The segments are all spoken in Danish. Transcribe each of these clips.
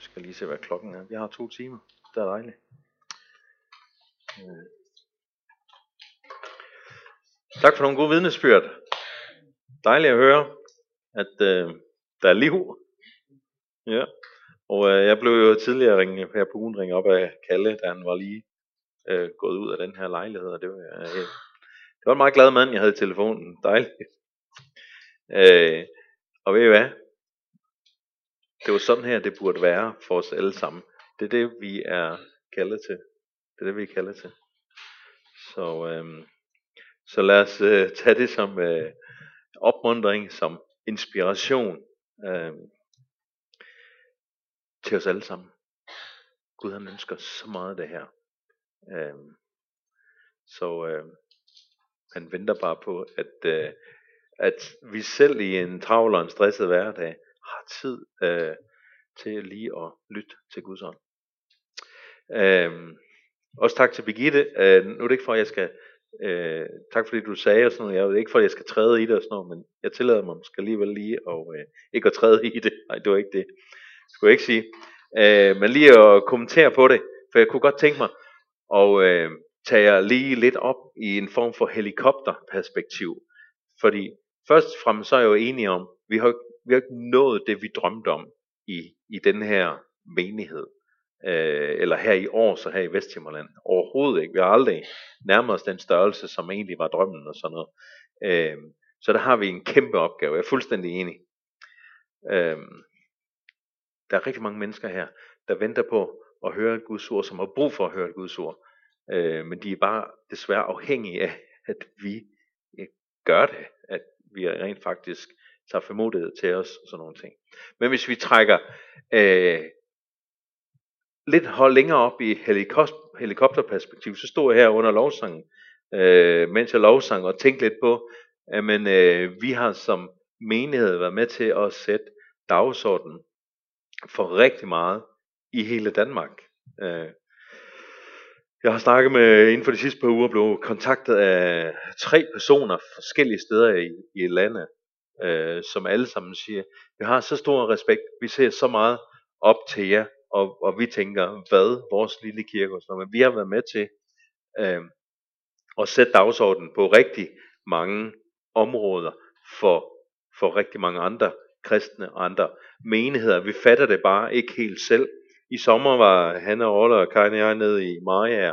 skal lige se, hvad klokken er. Vi har 2 timer. Det er dejligt. Tak for nogle gode vidnesbyrd. Dejligt at høre, at der er liv. Ja. Og jeg blev jo tidligere her på ugen ringet op af Kalle, da han var lige gået ud af den her lejlighed. Og det var en meget glad mand, jeg havde i telefonen. Dejligt. Og ved I hvad? Det var sådan her, det burde være for os alle sammen. Det er det, vi er kaldet til. Det er det, vi er kaldet til. Så lad os tage det som opmuntring, som inspiration til os alle sammen. Gud han ønsker så meget af det her. Han venter bare på, at vi selv i en travl og en stresset hverdag har tid til lige at lytte til Guds ånd. Også tak til Birgitte. Nu er det ikke for, at jeg skal tak fordi du sagde og sådan noget. Jeg ved ikke for, at jeg skal træde i det og sådan noget, men jeg tillader mig måske alligevel lige ikke at træde i det. Nej, det var ikke det. Det skulle jeg ikke sige. Men lige at kommentere på det, for jeg kunne godt tænke mig at tage jer lige lidt op i en form for helikopterperspektiv. Fordi først og fremmest så er jeg jo enig om, vi har ikke nået det, vi drømte om i den her menighed. Eller her i Aars og her i Vesthimmerland. Overhovedet ikke. Vi har aldrig nærmet os den størrelse, som egentlig var drømmen og sådan noget. Så der har vi en kæmpe opgave. Jeg er fuldstændig enig. Der er rigtig mange mennesker her, der venter på at høre et Guds ord, som har brug for at høre et Guds ord. Men de er bare desværre afhængige af, at vi gør det. At vi rent faktisk tager formodighed til os og sådan nogle ting. Men hvis vi trækker lidt længere op i helikopterperspektiv, så stod jeg her under lovsangen, mens jeg lovsang og tænkte lidt på, at vi har som menighed været med til at sætte dagsordenen for rigtig meget i hele Danmark. Jeg har snakket med, inden for de sidste par uger, blev kontaktet af 3 personer forskellige steder i landet, som alle sammen siger, vi har så stor respekt, vi ser så meget op til jer, og vi tænker, hvad vores lille kirke, men vi har været med til at sætte dagsordenen på rigtig mange områder for rigtig mange andre kristne og andre menigheder. Vi fatter det bare ikke helt selv. I sommer var Hanne, Olle og Karin og jeg nede i Maria,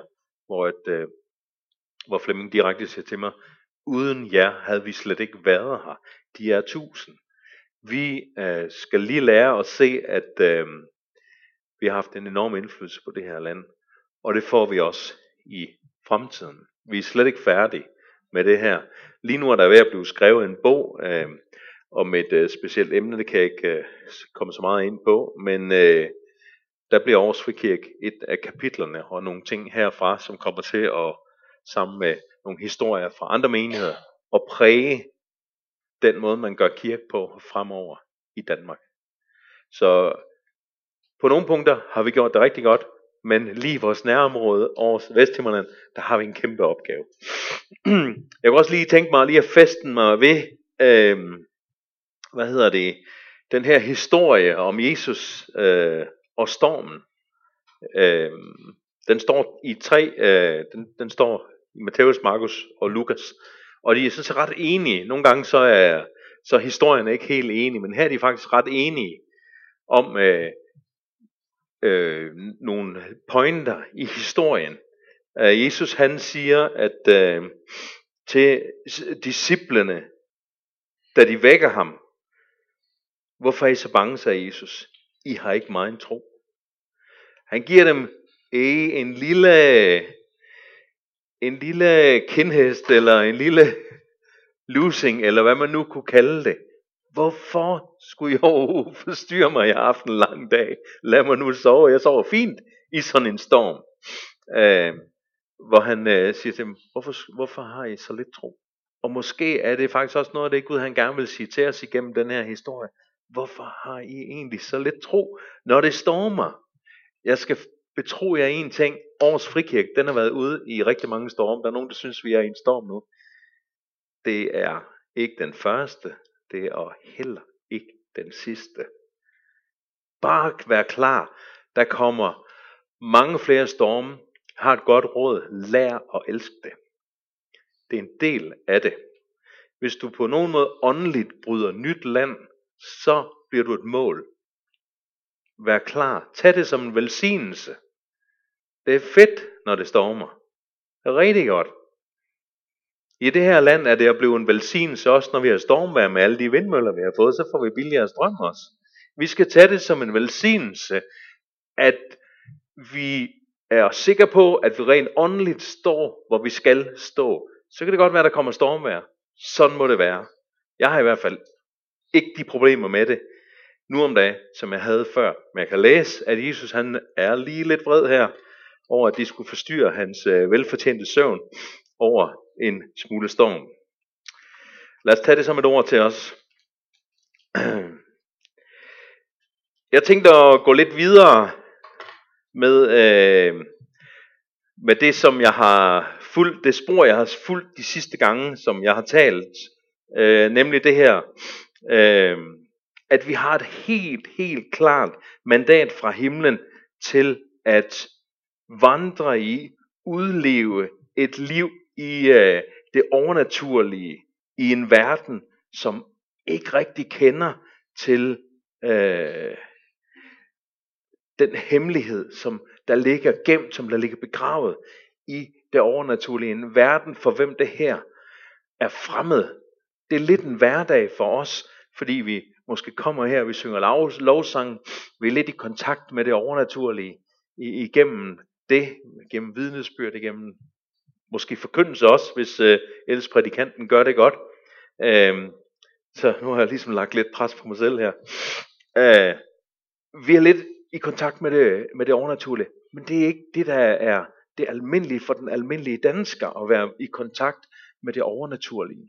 hvor Flemming direkte siger til mig, uden jer havde vi slet ikke været her. De er 1000. Vi skal lige lære at se, at vi har haft en enorm indflydelse på det her land, og det får vi også i fremtiden. Vi er slet ikke færdige med det her. Lige nu er der ved at blive skrevet en bog om et specielt emne, det kan jeg ikke komme så meget ind på, men der bliver Aars Frikirke et af kapitlerne, og nogle ting herfra, som kommer til at sammen med nogle historier fra andre menigheder, og præge den måde, man gør kirke på fremover i Danmark. Så på nogle punkter har vi gjort det rigtig godt, men lige i vores nærområde, Aars Vesthimmerland, der har vi en kæmpe opgave. Jeg kunne også lige tænke mig lige at fæste mig ved, den her historie om Jesus og stormen. Den står i 3, den står i Matthæus, Markus og Lukas, og de er så ret enige. Nogle gange så er historien ikke helt enige, men her er de faktisk ret enige om nogle pointer i historien. Jesus han siger, at til disciplene, da de vækker ham, hvorfor er I så bange, sagde Jesus? I har ikke meget tro. Han giver dem en lille kindhest, eller en lille lusing, eller hvad man nu kunne kalde det. Hvorfor skulle jeg forstyrre mig i aften lang dag? Lad mig nu sove. Jeg sover fint i sådan en storm. Hvor han siger til dem, hvorfor har I så lidt tro? Og måske er det faktisk også noget af det, Gud han gerne vil sige til os igennem den her historie. Hvorfor har I egentlig så lidt tro, når det stormer? Jeg skal betro jer en ting. Aars Frikirke, den har været ude i rigtig mange storme. Der er nogen, der synes, vi er i en storm nu. Det er ikke den første. Det er heller ikke den sidste. Bare vær klar. Der kommer mange flere storme. Har et godt råd. Lær at elske det. Det er en del af det. Hvis du på nogen måde åndeligt bryder nyt land, så bliver du et mål. Vær klar. Tag det som en velsignelse. Det er fedt, når det stormer. Det er rigtig godt. I det her land er det at blive en velsignelse, også når vi har stormvejr med alle de vindmøller, vi har fået, så får vi billigere strøm også. Vi skal tage det som en velsignelse, at vi er sikre på, at vi rent åndeligt står, hvor vi skal stå. Så kan det godt være, at der kommer stormvejr. Sådan må det være. Jeg har i hvert fald ikke de problemer med det nu om dagen, som jeg havde før. Men jeg kan læse, at Jesus han er lige lidt vred her, over at de skulle forstyrre hans velfortjente søvn over en smule storm. Lad os tage det som et ord til os. Jeg tænkte at gå lidt videre med det, som jeg har fulgt, det spor, jeg har fulgt de sidste gange, som jeg har talt. Nemlig det her, at vi har et helt klart mandat fra himlen til at vandre i, udleve et liv i det overnaturlige, i en verden, som ikke rigtig kender til den hemmelighed, som der ligger gemt, som der ligger begravet i det overnaturlige. En verden, for hvem det her er fremmed. Det er lidt en hverdag for os, fordi vi måske kommer her, vi synger lovsang, vi er lidt i kontakt med det overnaturlige, igennem det, gennem vidnesbyrd, igennem måske forkyndelse også, hvis ellers prædikanten gør det godt. Så nu har jeg ligesom lagt lidt pres på mig selv her. Vi er lidt i kontakt med det overnaturlige, men det er ikke det, der er det almindelige for den almindelige dansker, at være i kontakt med det overnaturlige.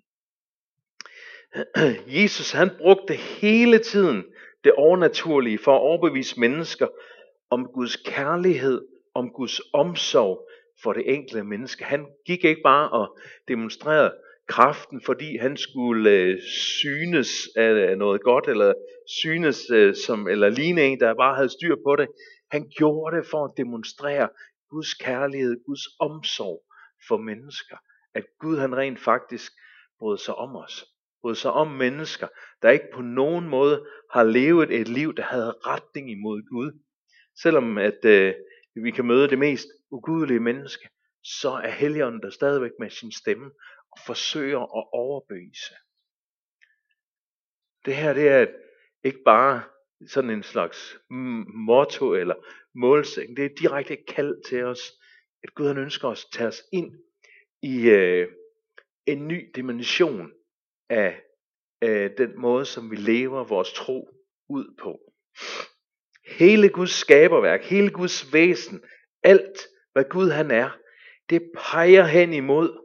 Jesus han brugte hele tiden det overnaturlige for at overbevise mennesker om Guds kærlighed, om Guds omsorg for det enkelte menneske. Han gik ikke bare og demonstrerede kraften, fordi han skulle synes af noget godt, eller synes eller ligne en, der bare havde styr på det. Han gjorde det for at demonstrere Guds kærlighed, Guds omsorg for mennesker. At Gud han rent faktisk brød sig om os. Brød sig om mennesker, der ikke på nogen måde har levet et liv, der havde retning imod Gud. Selvom at vi kan møde det mest ugudelige menneske, så er Helligånden der stadigvæk med sin stemme og forsøger at overbevise. Det her det er ikke bare sådan en slags motto eller målsætning. Det er direkte et kald til os, at Gud han ønsker os at tage os ind i en ny dimension af den måde, som vi lever vores tro ud på. Hele Guds skaberværk, hele Guds væsen, alt hvad Gud han er, det peger hen imod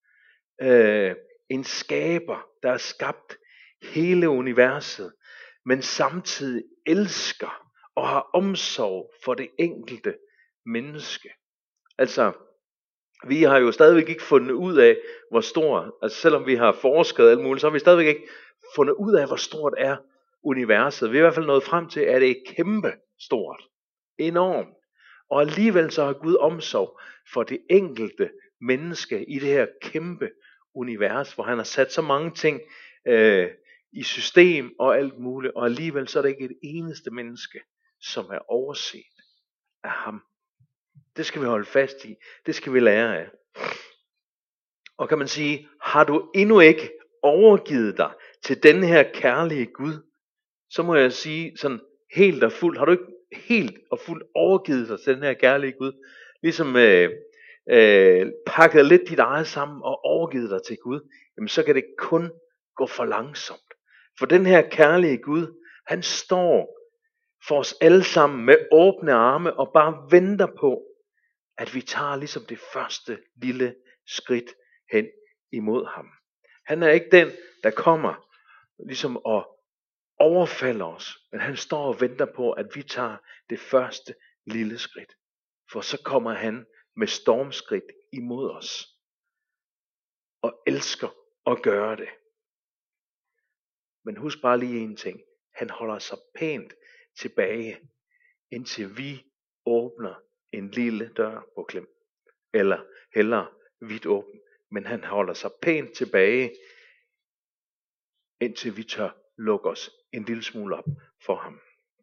en skaber, der har skabt hele universet, men samtidig elsker og har omsorg for det enkelte menneske. Altså, vi har jo stadigvæk ikke fundet ud af, hvor stor, altså selvom vi har forsket alt muligt, så har vi stadigvæk ikke fundet ud af, hvor stort er universet. Vi er i hvert fald nået frem til, at det er kæmpe stort, enormt. Og alligevel så har Gud omsorg for det enkelte menneske i det her kæmpe univers, hvor han har sat så mange ting i system og alt muligt, og alligevel så er der ikke et eneste menneske, som er overset af ham. Det skal vi holde fast i. Det skal vi lære af. Og kan man sige, har du endnu ikke overgivet dig til denne her kærlige Gud, så må jeg sige sådan helt og fuldt, har du ikke helt og fuldt overgivet dig til den her kærlige Gud, ligesom pakket lidt dit eget sammen og overgivet dig til Gud, jamen så kan det kun gå for langsomt. For den her kærlige Gud, han står for os alle sammen med åbne arme og bare venter på, at vi tager ligesom det første lille skridt hen imod ham. Han er ikke den, der kommer ligesom og overfalder os, men han står og venter på, at vi tager det første lille skridt. For så kommer han med stormskridt imod os og elsker at gøre det. Men husk bare lige en ting. Han holder sig pænt tilbage, indtil vi åbner en lille dør på klem. Eller hellere vidt åben. Men han holder sig pænt tilbage, indtil vi tør lukke os en lille smule op for ham.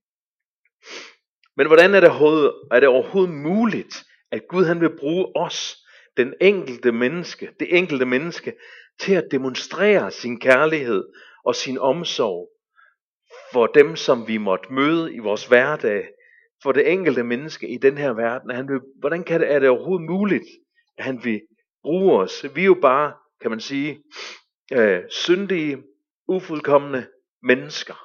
Men hvordan er det overhovedet muligt, at Gud han vil bruge os, det enkelte menneske, til at demonstrere sin kærlighed og sin omsorg for dem, som vi måtte møde i vores hverdag, for det enkelte menneske i den her verden. Hvordan er det overhovedet muligt, at han vil bruge os? Vi er jo bare, kan man sige, syndige, ufuldkomne mennesker.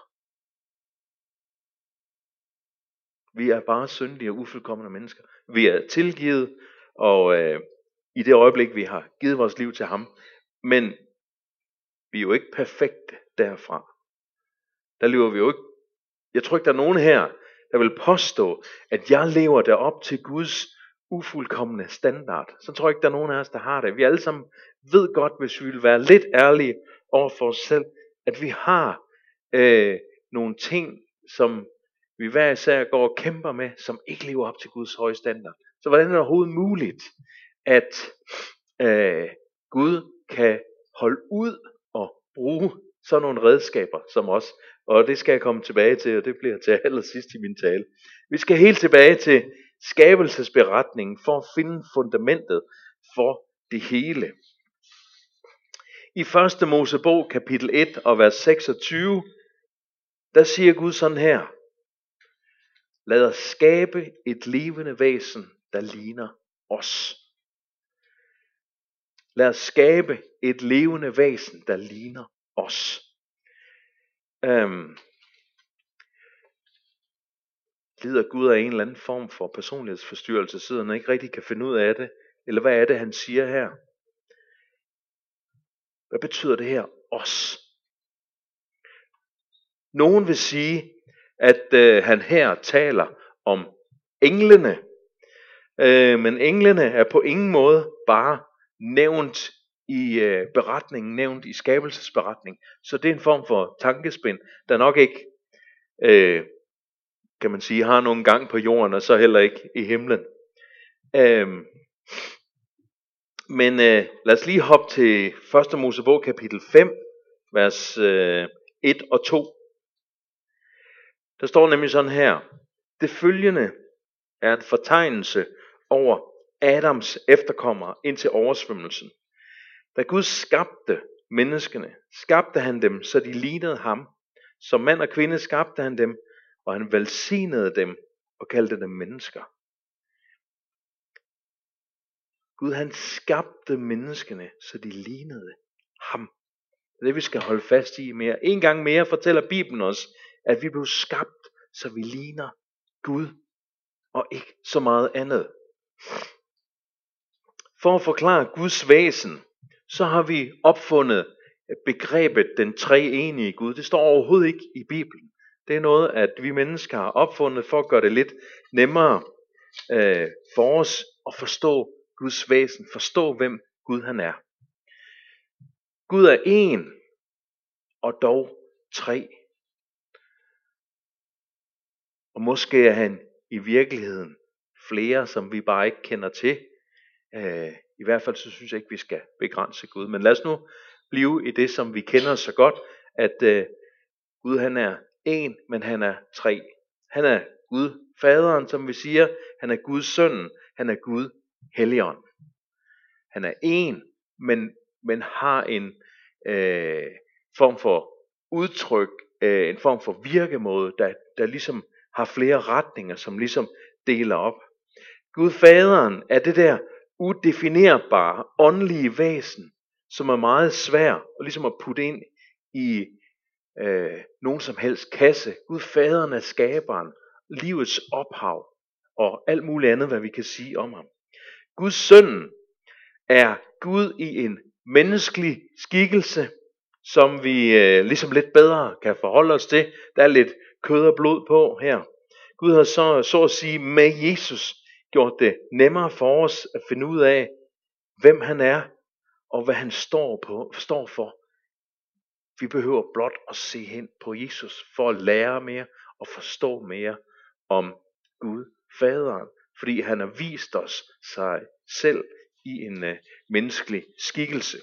Vi er bare syndige og ufuldkomne mennesker. Vi er tilgivet, og i det øjeblik, vi har givet vores liv til ham. Men vi er jo ikke perfekte derfra. Der lever vi jo ikke. Jeg tror ikke, der er nogen her, der vil påstå, at jeg lever derop til Guds ufuldkomne standard. Så tror jeg ikke, der er nogen af os, der har det. Vi alle sammen ved godt, hvis vi vil være lidt ærlige over for os selv, at vi har nogle ting, som vi hver især går og kæmper med, som ikke lever op til Guds høje standard. Så hvordan er det overhovedet muligt, at Gud kan holde ud og bruge sådan nogle redskaber som os? Og det skal jeg komme tilbage til, og det bliver til allersidst i min tale. Vi skal helt tilbage til skabelsesberetningen for at finde fundamentet for det hele. I 1. Mosebog kapitel 1 og vers 26, der siger Gud sådan her: lad os skabe et levende væsen, der ligner os. Lad os skabe et levende væsen, der ligner os. Lider Gud af en eller anden form for personlighedsforstyrrelse, siden han ikke rigtig kan finde ud af det? Eller hvad er det, han siger her? Hvad betyder det her, os? Nogen vil sige, at han her taler om englene. Men englene er på ingen måde bare nævnt i beretningen, nævnt i skabelsesberetningen. Så det er en form for tankespind, der nok ikke, kan man sige, har nogen gang på jorden, og så heller ikke i himlen. Men lad os lige hoppe til 1. Mosebog kapitel 5, vers 1 og 2. Der står nemlig sådan her: det følgende er en fortegnelse over Adams efterkommere indtil oversvømmelsen. Da Gud skabte menneskene, skabte han dem, så de lignede ham. Som mand og kvinde skabte han dem, og han velsignede dem og kaldte dem mennesker. Gud han skabte menneskene, så de lignede ham. Det er det, vi skal holde fast i mere. En gang mere fortæller Bibelen os, at vi blev skabt, så vi ligner Gud, og ikke så meget andet. For at forklare Guds væsen, så har vi opfundet begrebet den treenige Gud. Det står overhovedet ikke i Bibelen. Det er noget, at vi mennesker har opfundet for at gøre det lidt nemmere for os at forstå Guds væsen, forstå hvem Gud han er. Gud er en, og dog tre. Og måske er han i virkeligheden flere, som vi bare ikke kender til. I hvert fald så synes jeg ikke, vi skal begrænse Gud. Men lad os nu blive i det, som vi kender så godt, at Gud han er en, men han er tre. Han er Gud faderen, som vi siger. Han er Guds søn. Han er Gud Helligånd. Han er en, men har en form for udtryk, en form for virkemåde, der ligesom har flere retninger, som ligesom deler op. Gud faderen er det der udefinerbare, åndelige væsen, som er meget svær og ligesom at putte ind i nogen som helst kasse. Gud faderen er skaberen, livets ophav og alt muligt andet, hvad vi kan sige om ham. Guds søn er Gud i en menneskelig skikkelse, som vi ligesom lidt bedre kan forholde os til. Der er lidt kød og blod på her. Gud har så at sige med Jesus gjort det nemmere for os at finde ud af, hvem han er og hvad han står for. Vi behøver blot at se hen på Jesus for at lære mere og forstå mere om Gud Faderen, fordi han har vist os sig selv i en menneskelig skikkelse,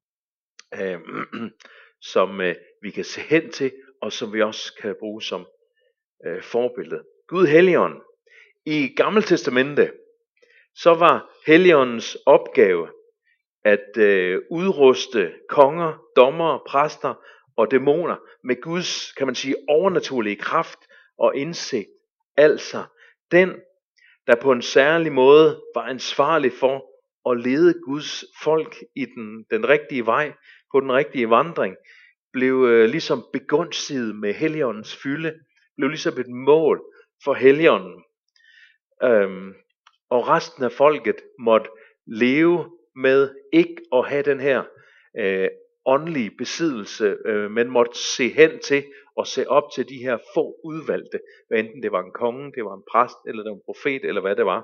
som vi kan se hen til, og som vi også kan bruge som forbillede. Gud Helligånd. I Gamle Testamente, så var Helligåndens opgave at udruste konger, dommere, præster og dæmoner med Guds, kan man sige, overnaturlige kraft og indsigt. Altså den, der på en særlig måde var ansvarlig for at lede Guds folk i den rigtige vej, på den rigtige vandring, blev ligesom begunstiget med Helligåndens fylde, blev ligesom et mål for Helligånden. Og resten af folket måtte leve med ikke at have den her åndelige besiddelse, men måtte se hen til og se op til de her få udvalgte, hvad enten det var en konge, det var en præst, eller det var en profet, eller hvad det var.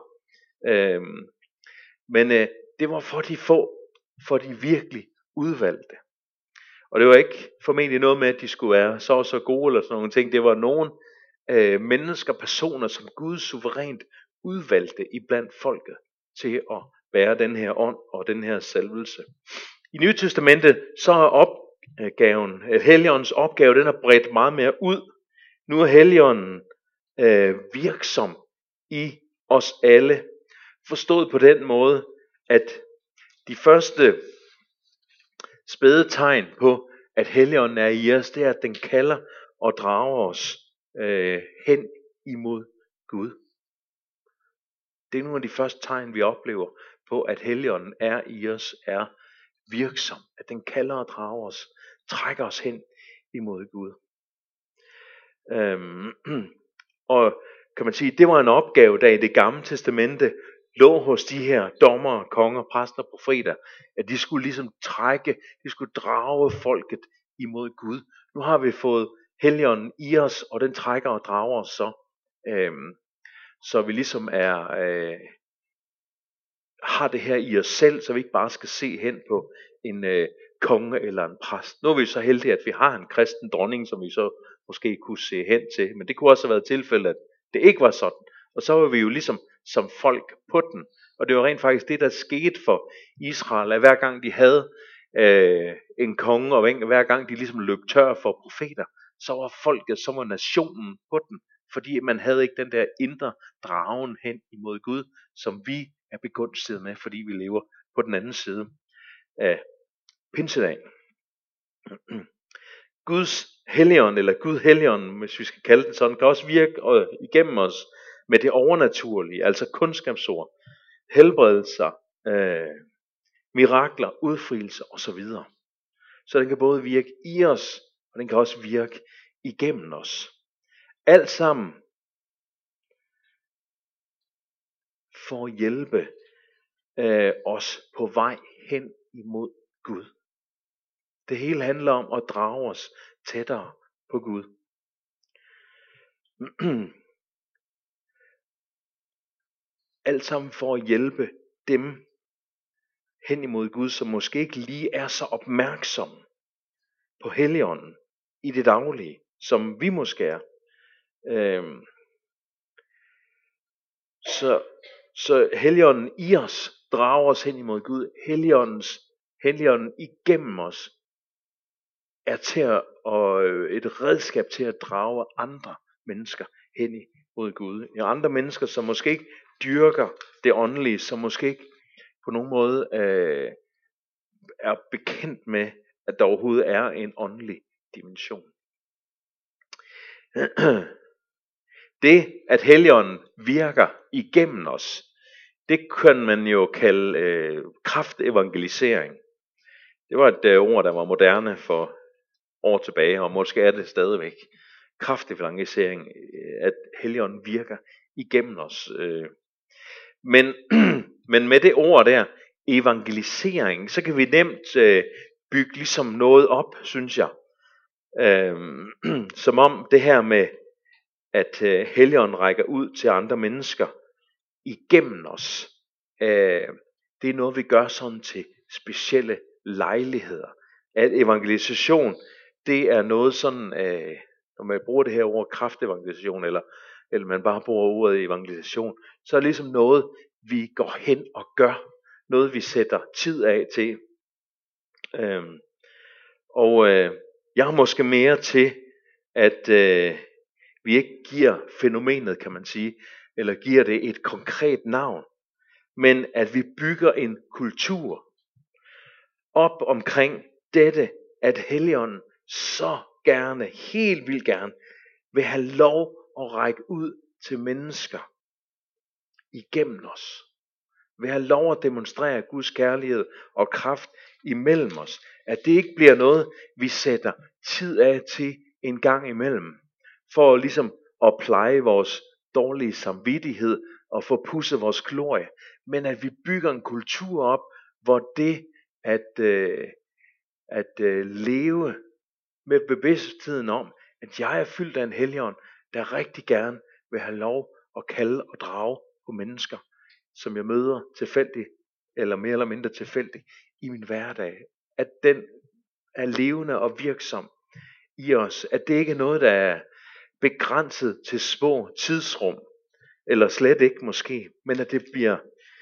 Men det var for de få, for de virkelig udvalgte. Og det var ikke formentlig noget med, at de skulle være så gode, eller sådan nogle ting. Det var nogle mennesker, personer, som Gud suverænt udvalgte iblandt folket til at bære den her ånd og den her salvelse. I Nye Testamentet, så er Helligåndens opgave, den er bredt meget mere ud. Nu er Helligånden virksom i os alle. Forstået på den måde, at de første spæde tegn på, at Helligånden er i os, det er, at den kalder og drager os hen imod Gud. Det er nogle af de første tegn, vi oplever på, at Helligånden er i os, er virksom. At den kalder og drager os, trækker os hen imod Gud. Og kan man sige, det var en opgave, der i det gamle testamente lå hos de her dommere, konger, præster og profeter, at de skulle ligesom trække, de skulle drage folket imod Gud. Nu har vi fået Helligånden i os, og den trækker og drager os så vi ligesom har det her i os selv, så vi ikke bare skal se hen på en konge eller en præst. Nu er vi så heldige, at vi har en kristen dronning, som vi så måske kunne se hen til, men det kunne også have været tilfældet, at det ikke var sådan. Og så var vi jo ligesom som folk på den. Og det var rent faktisk det, der skete for Israel, at hver gang de havde en konge, og hver gang de ligesom løb tør for profeter, så var folket, så var nationen på den. Fordi man havde ikke den der indre dragen hen imod Gud, som vi er begunstiget med, fordi vi lever på den anden side af pinsedagen. Guds Helligånd, eller Gud Helligånd, hvis vi skal kalde den sådan, kan også virke igennem os med det overnaturlige, altså kundskabsord, helbredelser, mirakler, udfrielser osv. Så den kan både virke i os, og den kan også virke igennem os. Alt sammen for at hjælpe os på vej hen imod Gud. Det hele handler om at drage os tættere på Gud. Alt sammen for at hjælpe dem hen imod Gud, som måske ikke lige er så opmærksomme på Helligånden i det daglige, som vi måske er. Så Helligånden i os drager os hen imod Gud. Helligånden igennem os er et redskab til at drage andre mennesker hen imod Gud. Ja, andre mennesker, som måske ikke dyrker det åndelige, som måske ikke på nogen måde er bekendt med, at der overhovedet er en åndelig dimension. Det, at Helligånden virker igennem os, det kan man jo kalde kraftevangelisering. Det var et ord, der var moderne for år tilbage, og måske er det stadigvæk. Kraftevangelisering, at Helligånden virker igennem os. Men med det ord der, evangelisering, så kan vi nemt bygge ligesom noget op, synes jeg. Som om det her med, at Helligånden rækker ud til andre mennesker igennem os, det er noget vi gør sådan til specielle lejligheder. At evangelisation, det er noget sådan når man bruger det her ord kraftevangelisation, eller man bare bruger ordet evangelisation, så er det ligesom noget, vi går hen og gør. Noget, vi sætter tid af til. Jeg har måske mere til, at vi ikke giver fænomenet, kan man sige, eller giver det et konkret navn, men at vi bygger en kultur op omkring dette, at Helligånden så gerne, helt vildt gerne, vil have lov at række ud til mennesker igennem os. Vil have lov at demonstrere Guds kærlighed og kraft imellem os. At det ikke bliver noget, vi sætter tid af til en gang imellem. For ligesom at pleje vores dårlige samvittighed og få pudset vores glorie. Men at vi bygger en kultur op, hvor det at leve med bevidstheden om, at jeg er fyldt af en Helligånd, der rigtig gerne vil have lov at kalde og drage på mennesker, som jeg møder tilfældigt, eller mere eller mindre tilfældigt, i min hverdag. At den er levende og virksom i os. At det ikke er noget, der er begrænset til små tidsrum, eller slet ikke måske, men at det bliver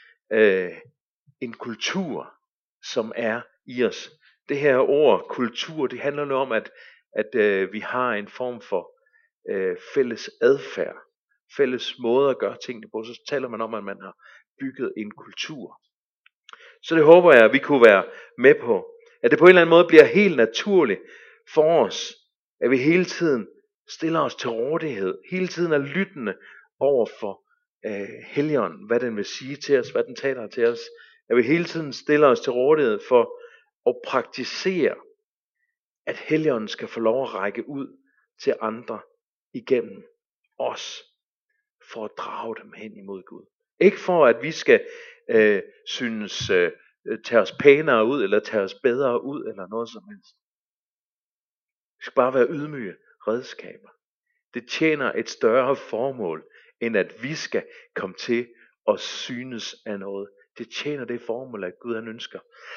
en kultur, som er i os. Det her ord kultur, det handler nu om, at vi har en form for fælles adfærd, fælles måde at gøre tingene på. Så taler man om, at man har bygget en kultur. Så det håber jeg, at vi kunne være med på. At det på en eller anden måde bliver helt naturligt for os, at vi hele tiden stiller os til rådighed, hele tiden er lyttende over for Helligånden, hvad den vil sige til os, hvad den taler til os. At vi hele tiden stiller os til rådighed for at praktisere, at Helligånden skal få lov at række ud til andre igennem os, for at drage dem hen imod Gud. Ikke for at vi skal synes tage os pænere ud, eller tage os bedre ud, eller noget som helst. Vi skal bare være ydmyge redskaber. Det tjener et større formål, end at vi skal komme til at synes af noget. Det tjener det formål, at Gud han ønsker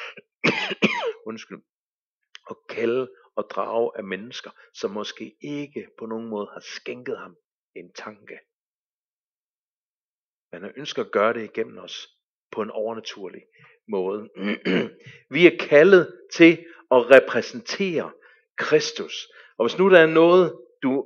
at kalde og drage af mennesker, som måske ikke på nogen måde har skænket ham en tanke. Men han ønsker at gøre det igennem os på en overnaturlig måde. Vi er kaldet til at repræsentere Kristus. Og hvis nu der er noget,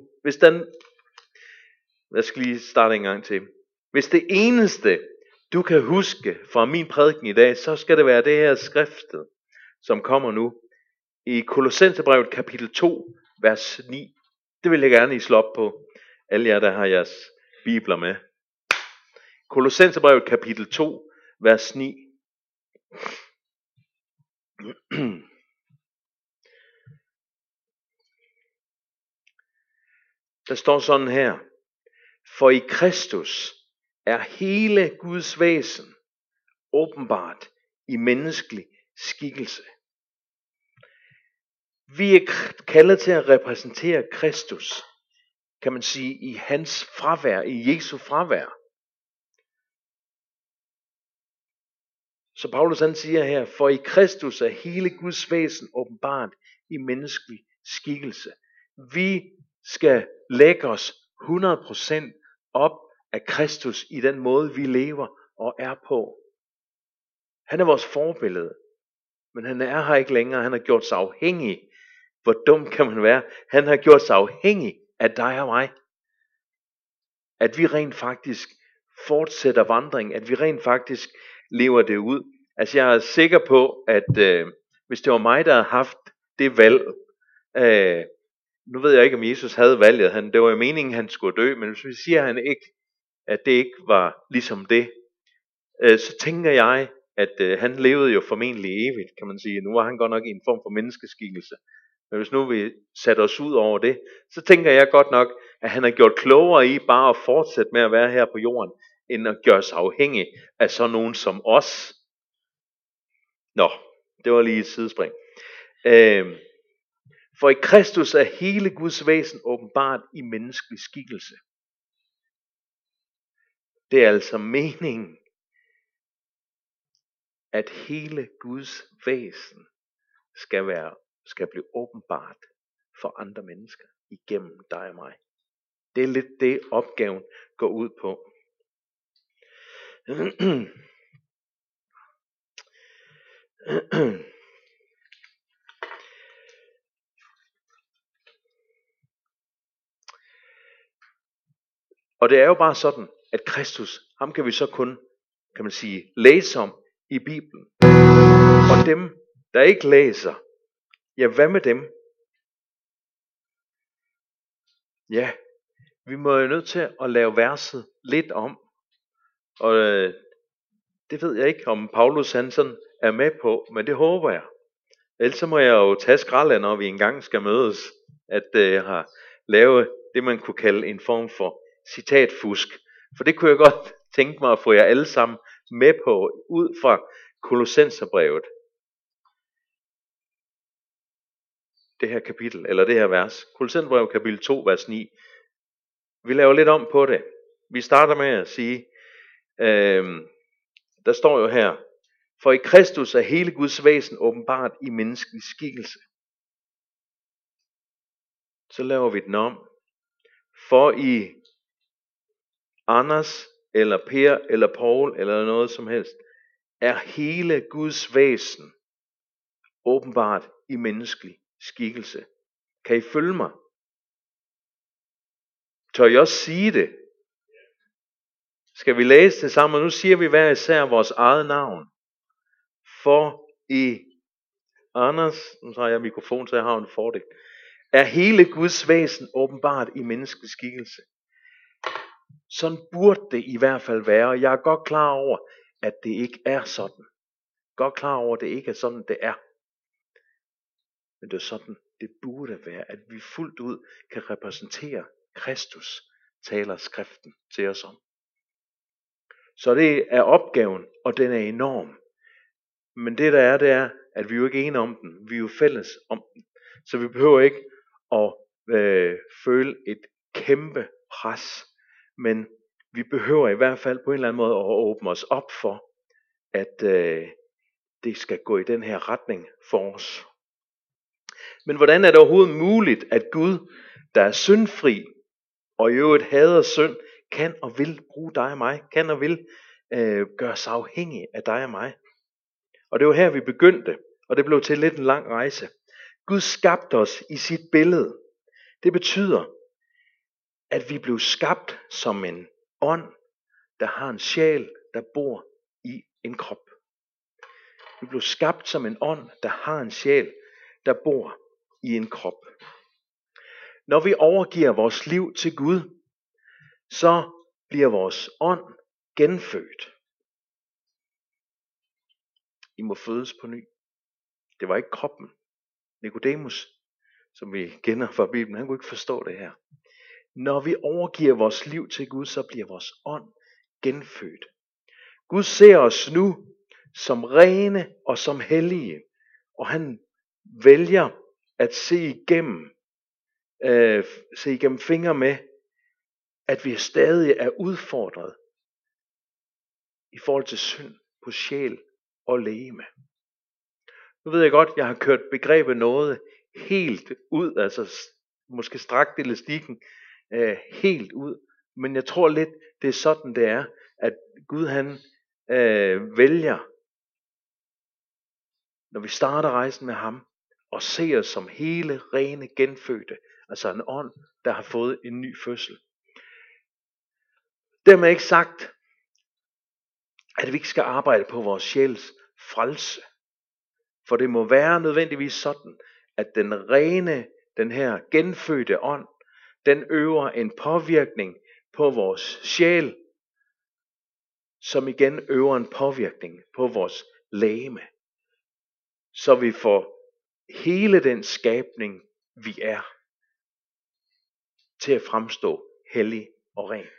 jeg skal lige starte en gang til. Hvis det eneste, du kan huske fra min prædiken i dag, så skal det være det her skriftet, som kommer nu. I Kolossenserbrevet kapitel 2, vers 9. Det vil jeg gerne I slå op på. Alle jer, der har jeres bibler med. Kolossenserbrevet kapitel 2, vers 9. Der står sådan her. For i Kristus er hele Guds væsen åbenbart i menneskelig skikkelse. Vi er kaldet til at repræsentere Kristus, kan man sige, i hans fravær, i Jesu fravær. Så Paulus han siger her, for i Kristus er hele Guds væsen åbenbart i menneskelig skikkelse. Vi skal lægge os 100% op af Kristus i den måde vi lever og er på. Han er vores forbillede, men han er her ikke længere. Han har gjort sig afhængig. Hvor dum kan man være? Han har gjort sig afhængig af dig og mig. At vi rent faktisk fortsætter vandringen, at vi rent faktisk lever det ud. Altså jeg er sikker på, at hvis det var mig, der havde haft det valg, nu ved jeg ikke, om Jesus havde valget, det var jo meningen, han skulle dø, men hvis vi siger, at det ikke var ligesom det, så tænker jeg, at han levede jo formentlig evigt, kan man sige. Nu var han godt nok i en form for menneskeskikkelse. Men hvis nu vi satte os ud over det, så tænker jeg godt nok, at han har gjort klogere i bare at fortsætte med at være her på jorden, end at gøre sig afhængig af sådan nogen som os. Nå, det var lige et sidespring. For i Kristus er hele Guds væsen åbenbart i menneskelig skikkelse. Det er altså meningen, at hele Guds væsen skal blive åbenbart for andre mennesker. igennem dig og mig. Det er lidt det, opgaven går ud på. Og det er jo bare sådan, at Kristus, ham kan vi så kun, kan man sige, læse om i Bibelen. Og dem, der ikke læser, ja, hvad med dem? Ja, vi må jo nødt til at lave verset lidt om. Og det ved jeg ikke, om Paulus han sådan er med på, men det håber jeg. Ellers så må jeg jo tage skraldet, når vi engang skal mødes, at jeg har lavet det, man kunne kalde en form for citatfusk. For det kunne jeg godt tænke mig at få jer alle sammen med på, ud fra Kolossenserbrevet. Det her kapitel, eller det her vers. Kolossenserbrevet kapitel 2, vers 9. Vi laver lidt om på det. Vi starter med at sige, der står jo her, for i Kristus er hele Guds væsen åbenbart i menneskelig skikkelse. Så laver vi den om. For i Anders, eller Per, eller Paul, eller noget som helst, er hele Guds væsen åbenbart i menneskelig skikkelse. Kan I følge mig? Tør I også sige det? Skal vi læse det sammen? Nu siger vi hver især vores eget navn. For i Anders, nu tager jeg mikrofon, så jeg har en fordel, er hele Guds væsen åbenbart i menneskelig skikkelse. Sådan burde det i hvert fald være. Jeg er godt klar over, at det ikke er sådan. Godt klar over, at det ikke er sådan, det er. Men det er sådan, det burde være, at vi fuldt ud kan repræsentere Kristus, taler skriften til os om. Så det er opgaven, og den er enorm. Men det der er, det er, at vi jo ikke er enige om den. Vi er jo fælles om den. Så vi behøver ikke at føle et kæmpe pres. Men vi behøver i hvert fald på en eller anden måde at åbne os op for, at det skal gå i den her retning for os. Men hvordan er det overhovedet muligt, at Gud, der er syndfri, og i øvrigt hader synd, kan og vil bruge dig og mig, kan og vil gøre sig afhængig af dig og mig? Og det var her, vi begyndte, og det blev til lidt en lang rejse. Gud skabte os i sit billede. Det betyder, at vi blev skabt som en ånd, der har en sjæl, der bor i en krop. Vi blev skabt som en ånd, der har en sjæl, der bor i en krop. Når vi overgiver vores liv til Gud, så bliver vores ånd genfødt. I må fødes på ny. Det var ikke kroppen. Nikodemus, som vi kender fra Bibelen, han kunne ikke forstå det her. Når vi overgiver vores liv til Gud, så bliver vores ånd genfødt. Gud ser os nu som rene og som hellige, og han vælger at se igennem fingre med, at vi stadig er udfordret i forhold til synd på sjæl og legeme. Nu ved jeg godt, jeg har kørt begrebet noget helt ud, altså måske strakt elastikken helt ud, men jeg tror lidt, det er sådan det er, at Gud han vælger, når vi starter rejsen med ham, og ser os som hele, rene, genfødte, altså en ånd, der har fået en ny fødsel. Dermed ikke sagt, at vi ikke skal arbejde på vores sjæls frelse. For det må være nødvendigvis sådan, at den rene, den her genfødte ånd, den øver en påvirkning på vores sjæl, som igen øver en påvirkning på vores legeme. Så vi får hele den skabning, vi er, til at fremstå hellig og ren.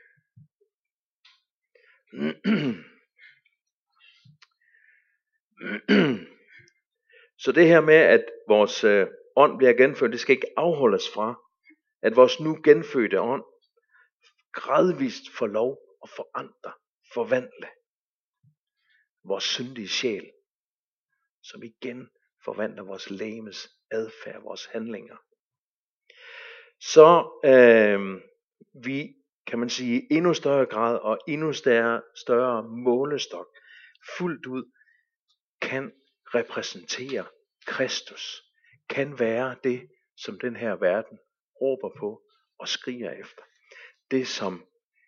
Så det her med, at vores ånd bliver genfødt, det skal ikke afholde os fra, at vores nu genfødte ånd gradvist får lov at forvandle vores syndige sjæl, som igen forvandler vores legemes adfærd, vores handlinger. så vi, kan man sige, i endnu større grad og endnu større målestok fuldt ud kan repræsentere Kristus, kan være det, som den her verden råber på og skriger efter. Det som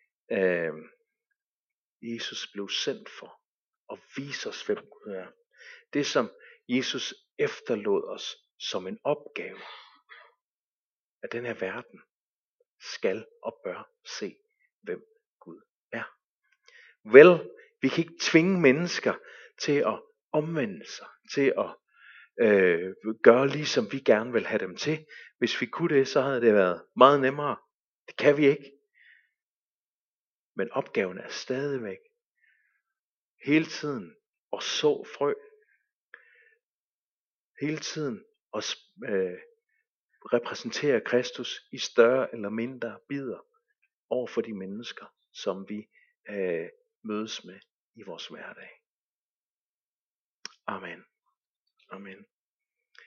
Jesus blev sendt for at vise os, hvem Gud er. Det som Jesus efterlod os som en opgave, at den her verden skal og bør se, hvem Gud er. Vel, vi kan ikke tvinge mennesker til at omvende sig, til at gøre ligesom vi gerne vil have dem til. Hvis vi kunne det, så havde det været meget nemmere. Det kan vi ikke. Men opgaven er stadigvæk hele tiden at så frø. Hele tiden at repræsentere Kristus i større eller mindre bidder over for de mennesker, som vi mødes med i vores hverdag. Amen. Amen.